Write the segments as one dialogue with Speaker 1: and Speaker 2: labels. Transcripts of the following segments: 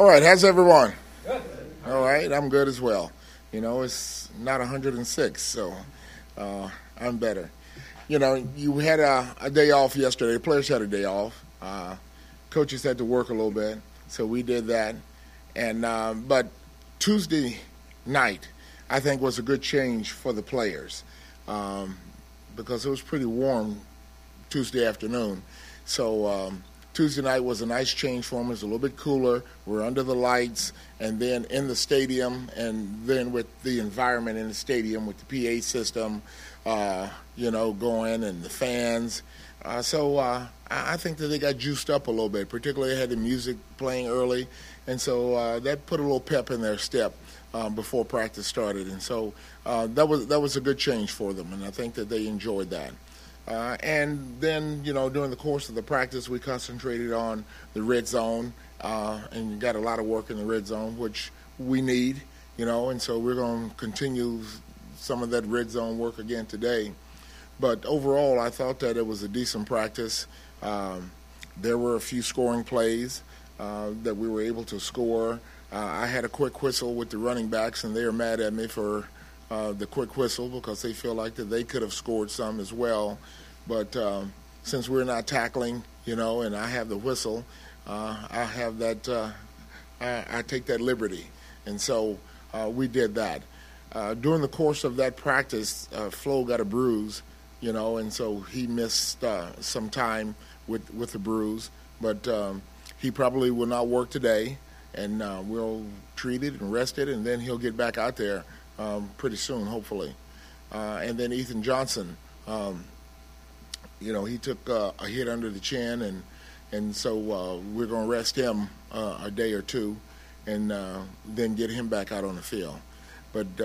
Speaker 1: All right, how's everyone? Good. All right, I'm good as well. You know, it's not 106, so I'm better. You know, you had a day off yesterday. The players had a day off. Coaches had to work a little bit, so we did that. And but Tuesday night, I think, was a good change for the players because it was pretty warm Tuesday afternoon. So Tuesday night was a nice change for them. It was a little bit cooler. We're under the lights, and then in the stadium, and then with the environment in the stadium with the PA system, going, and the fans. So I think that they got juiced up a little bit. Particularly, they had the music playing early, and so that put a little pep in their step before practice started. And so that was a good change for them, and I think that they enjoyed that. And then, during the course of the practice, we concentrated on the red zone and got a lot of work in the red zone, which we need, and so we're going to continue some of that red zone work again today. But overall, I thought that it was a decent practice. There were a few scoring plays that we were able to score. I had a quick whistle with the running backs, and they are mad at me for the quick whistle because they feel like that they could have scored some as well. But since we're not tackling, and I have the whistle, I have that. I take that liberty, and so we did that. During the course of that practice, Flo got a bruise, and so he missed some time with the bruise. But he probably will not work today, and we'll treat it and rest it, and then he'll get back out there pretty soon, hopefully. And then Ethan Johnson, he took a hit under the chin, and so we're going to rest him a day or two and then get him back out on the field. But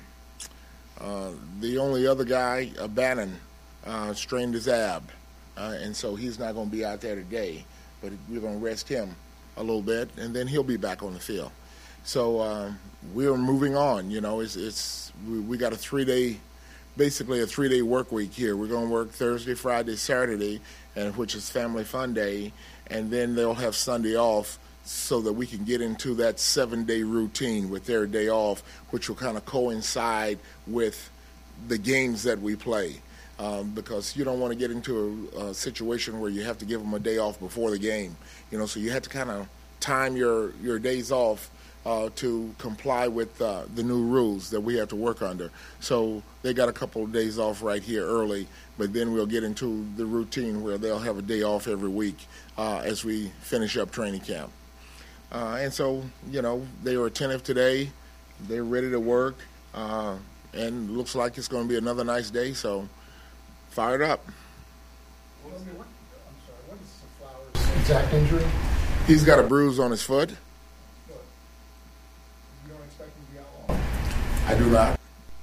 Speaker 1: the only other guy, Bannon, strained his ab, and so he's not going to be out there today. But we're going to rest him a little bit, and then he'll be back on the field. So we're moving on. We got a 3-day, basically a 3-day work week here. We're going to work Thursday, Friday, Saturday, and which is Family Fun Day, and then they'll have Sunday off so that we can get into that 7-day routine with their day off, which will kind of coincide with the games that we play. Because you don't want to get into a situation where you have to give them a day off before the game. So you have to kind of time your days off to comply with the new rules that we have to work under. So they got a couple of days off right here early, but then we'll get into the routine where they'll have a day off every week as we finish up training camp. And so, they were attentive today. They're ready to work, and looks like it's going to be another nice day, so fired up.
Speaker 2: What is Flowers' exact injury?
Speaker 1: He's got a bruise on his foot.
Speaker 2: You don't expect him to be out long?
Speaker 1: I do not.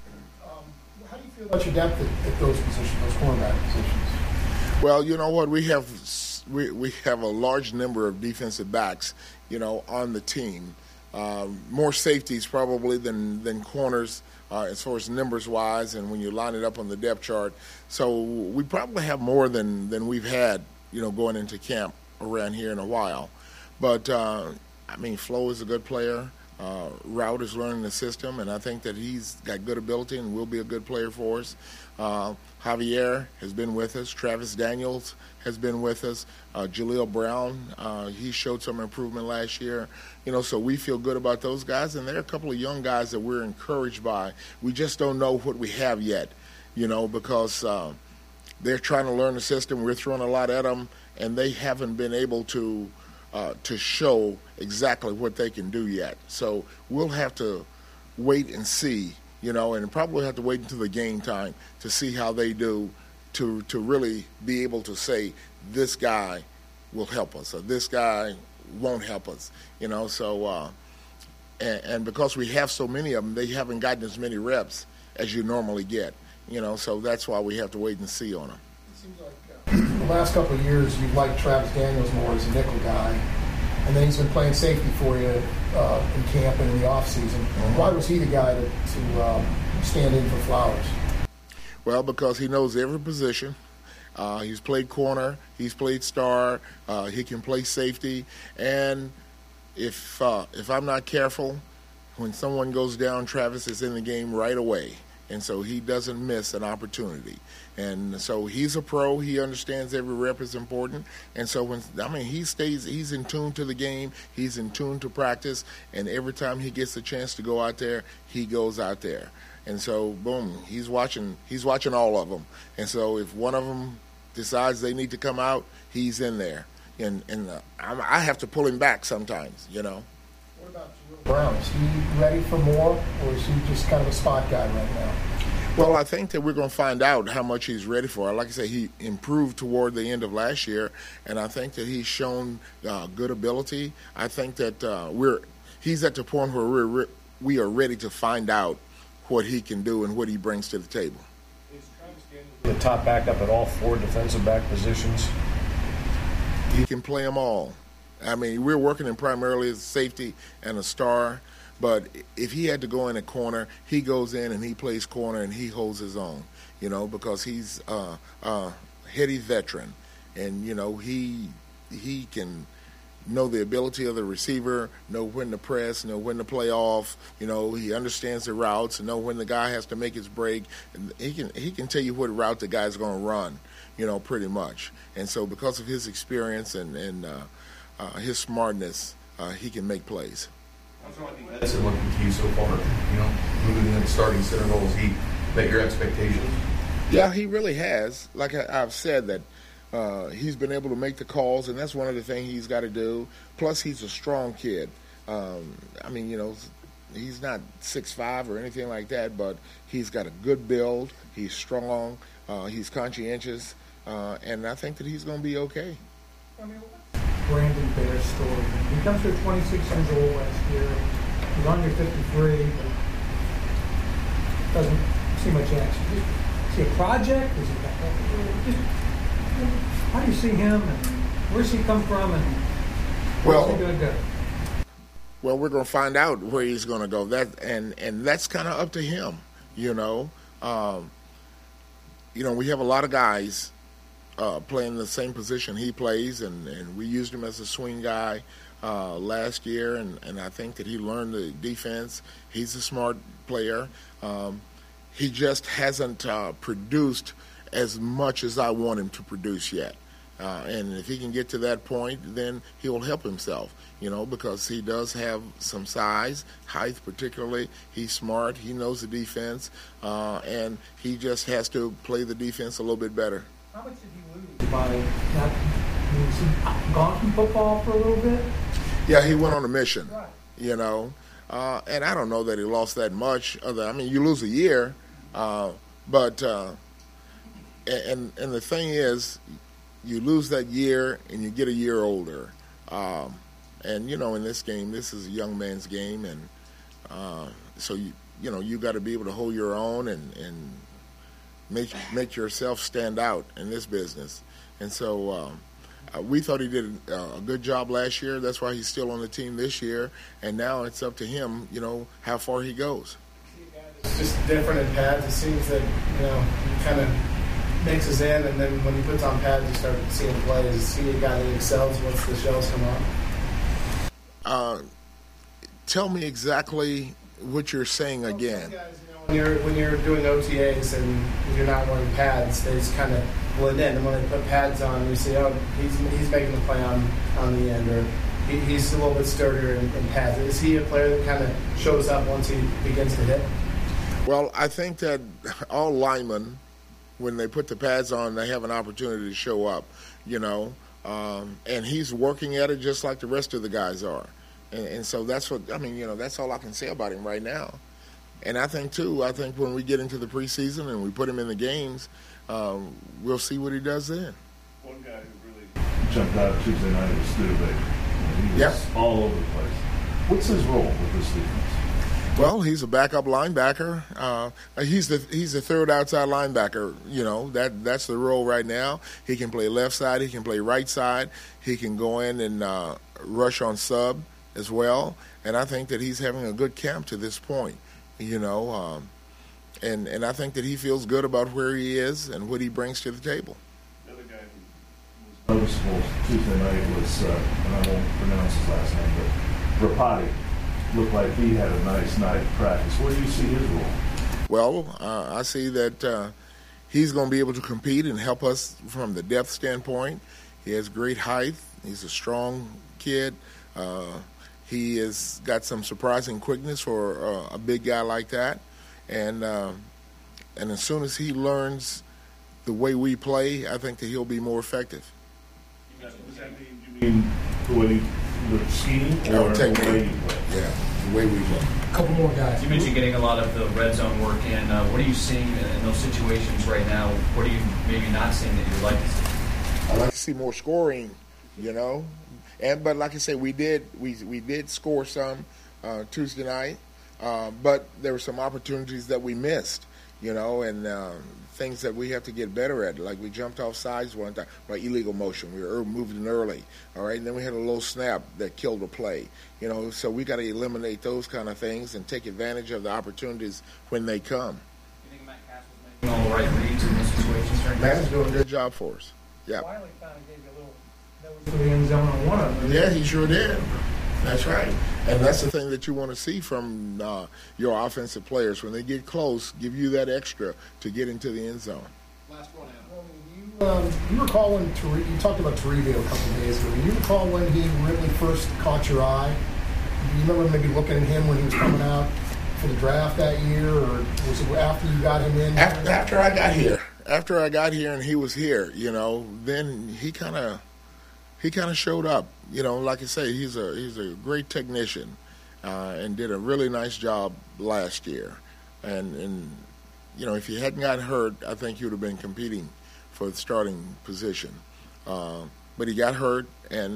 Speaker 2: How do you feel about your depth at those positions, those cornerback positions?
Speaker 1: Well, you know what? We have a large number of defensive backs, on the team. More safeties probably than corners as far as numbers-wise, and when you line it up on the depth chart. So we probably have more than we've had, going into camp around here in a while. But, Flo is a good player. Route is learning the system, and I think that he's got good ability and will be a good player for us. Javier has been with us. Travis Daniels has been with us. Jaleel Brown, he showed some improvement last year. So we feel good about those guys. And there are a couple of young guys that we're encouraged by. We just don't know what we have yet, because they're trying to learn the system. We're throwing a lot at them, and they haven't been able to show exactly what they can do yet. So we'll have to wait and see, and probably have to wait until the game time to see how they do to really be able to say this guy will help us or this guy won't help us, So and because we have so many of them, they haven't gotten as many reps as you normally get, So that's why we have to wait and see on them.
Speaker 2: It seems like the last couple of years you've liked Travis Daniels more as a nickel guy, and then he's been playing safety for you in camp and in the off season. Mm-hmm. Why was he the guy to stand in for Flowers?
Speaker 1: Well, because he knows every position. He's played corner. He's played star. He can play safety. And if I'm not careful, when someone goes down, Travis is in the game right away. And so he doesn't miss an opportunity. And so he's a pro. He understands every rep is important. And so he's in tune to the game. He's in tune to practice. And every time he gets a chance to go out there, he goes out there. And so, boom, he's watching all of them. And so if one of them decides they need to come out, he's in there. And I have to pull him back sometimes,
Speaker 2: What about Jerome Brown? Is he ready for more, or is he just kind of a spot guy right now?
Speaker 1: Well, I think that we're going to find out how much he's ready for. Like I said, he improved toward the end of last year, and I think that he's shown good ability. I think that he's at the point where we are ready to find out what he can do and what he brings to the table.
Speaker 3: Is Travis Daniels the top backup at all 4 defensive back positions?
Speaker 1: He can play them all. I mean, we're working him primarily as a safety and a star, but if he had to go in a corner, he goes in and he plays corner and he holds his own, because he's a heady veteran. And, he can know the ability of the receiver, know when to press, know when to play off. He understands the routes, know when the guy has to make his break. And he can tell you what route the guy's going to run, pretty much. And so because of his experience and his smartness, he can make plays.
Speaker 4: That's looking to you so far, moving in the starting center role. Has he met your expectations?
Speaker 1: Yeah, he really has. Like I've said, that he's been able to make the calls, and that's one of the things he's got to do. Plus, he's a strong kid. He's not 6'5" or anything like that, but he's got a good build. He's strong. He's conscientious, and I think that he's going to be okay.
Speaker 2: Brandon Bear's story. He comes here 26 years old last year. He's on your 53, but doesn't see much action. Is he a project? Is he how do you see him, and where's he come from, and where's he going to go?
Speaker 1: Well, we're going to find out where he's going to go. And that's kind of up to him. We have a lot of guys playing the same position he plays, and we used him as a swing guy last year, and I think that he learned the defense. He's a smart player. He just hasn't produced as much as I want him to produce yet. And if he can get to that point, then he'll help himself, because he does have some size, height particularly. He's smart. He knows the defense, and he just has to play the defense a little bit better.
Speaker 2: How much did he lose by not? Was he gone from football for a little bit?
Speaker 1: Yeah, he went on a mission,
Speaker 2: right.
Speaker 1: And I don't know that he lost that much. You lose a year, but and the thing is, you lose that year and you get a year older. And, in this game, this is a young man's game. And so, you got to be able to hold your own and make yourself stand out in this business. And so we thought he did a good job last year. That's why he's still on the team this year. And now it's up to him, how far he goes.
Speaker 5: It's just different in pads. It seems that, he kind of mixes in, and then when he puts on pads, you start seeing plays. Is he a guy that excels once the shells come on?
Speaker 1: Tell me exactly what you're saying again.
Speaker 5: Guys, when you're doing OTAs and you're not wearing pads, they just kind of blend in. And when they put pads on, you see, he's making the play on the end, or he's a little bit sturdier in pads. Is he a player that kind of shows up once he begins to hit?
Speaker 1: Well, I think that all linemen, when they put the pads on, they have an opportunity to show up, and he's working at it just like the rest of the guys are. And so that's what, that's all I can say about him right now. And I think when we get into the preseason and we put him in the games, we'll see what he does then.
Speaker 6: One guy who really jumped out Tuesday night was Studebaker. He was all over the place. What's his role with this defense?
Speaker 1: Well, he's a backup linebacker. He's the third outside linebacker. That's the role right now. He can play left side. He can play right side. He can go in and rush on sub as well. And I think that he's having a good camp to this point. And I think that he feels good about where he is and what he brings to the table.
Speaker 6: The other guy who was noticeable Tuesday night was, and I won't pronounce his last name, but Rapati looked like he had a nice night of practice. Where do you see his role?
Speaker 1: Well, I see that he's going to be able to compete and help us from the depth standpoint. He has great height. He's a strong kid. He has got some surprising quickness for a big guy like that. And as soon as he learns the way we play, I think that he'll be more effective.
Speaker 6: Does that mean, you mean the scheme or the way you play?
Speaker 1: Yeah, the way we play.
Speaker 2: A couple more guys.
Speaker 7: You mentioned getting a lot of the red zone work in. What are you seeing in those situations right now? What are you maybe not seeing that you'd like to see?
Speaker 1: I'd like to see more scoring, but like I say, we did score some Tuesday night, but there were some opportunities that we missed, and things that we have to get better at. Like we jumped off sides one time by illegal motion. We were moving early, all right, and then we had a little snap that killed the play. So we got to eliminate those kind of things and take advantage of the opportunities when they come.
Speaker 7: You think Matt Cass was making all the right reads in those situations?
Speaker 1: Matt is doing a good job for us. Yeah.
Speaker 2: Wiley kind of gave you a little nose to the end zone on one of them.
Speaker 1: Yeah, he sure did. That's right. And that's the thing that you want to see from your offensive players. When they get close, give you that extra to get into the end zone.
Speaker 2: Last one, Adam. You recall when you talked about Toribio a couple of days ago. Do you recall when he really first caught your eye? Do you remember maybe looking at him when he was coming out for the draft that year, or was it after you got him in?
Speaker 1: After I got here. After I got here and he was here, then he kind of showed up. Like I say, he's a great technician and did a really nice job last year. And if he hadn't gotten hurt, I think he would have been competing for the starting position. But he got hurt, and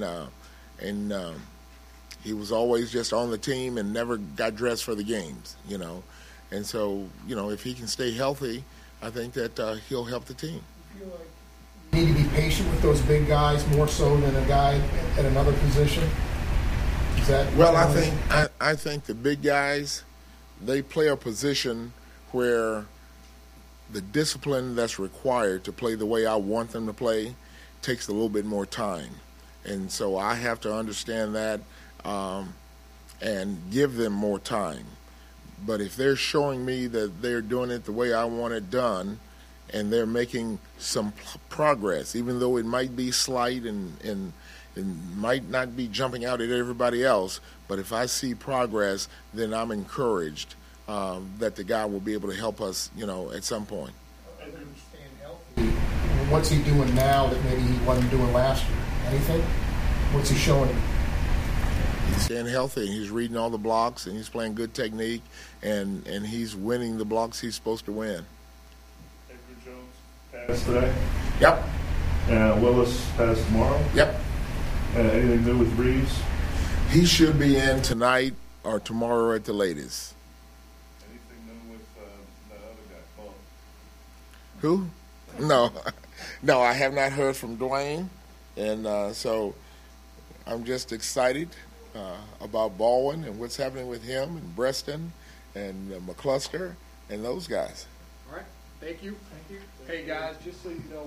Speaker 1: he was always just on the team and never got dressed for the games, And so, if he can stay healthy, I think that he'll help the team.
Speaker 2: You feel like you need to be patient with those big guys more so than a guy at another position? Is that
Speaker 1: well? I think the big guys, they play a position where the discipline that's required to play the way I want them to play takes a little bit more time, and so I have to understand that and give them more time. But if they're showing me that they're doing it the way I want it done, and they're making some progress, even though it might be slight and might not be jumping out at everybody else, but if I see progress, then I'm encouraged that the guy will be able to help us, at some point.
Speaker 2: What's he doing now that maybe he wasn't doing last year? Anything? What's he showing you?
Speaker 1: He's staying healthy, and he's reading all the blocks, and he's playing good technique, and he's winning the blocks he's supposed to win.
Speaker 6: Edgar Jones passed today?
Speaker 1: Yep.
Speaker 6: Willis passed tomorrow?
Speaker 1: Yep.
Speaker 6: Anything new with Reeves?
Speaker 1: He should be in tonight or tomorrow at the latest.
Speaker 6: Anything new with that other guy, Paul?
Speaker 1: Who? No, I have not heard from Dwayne, and so I'm just excited about Baldwin and what's happening with him and Breston and McCluster and those guys.
Speaker 2: All right. Thank you. Hey, guys, just so you know,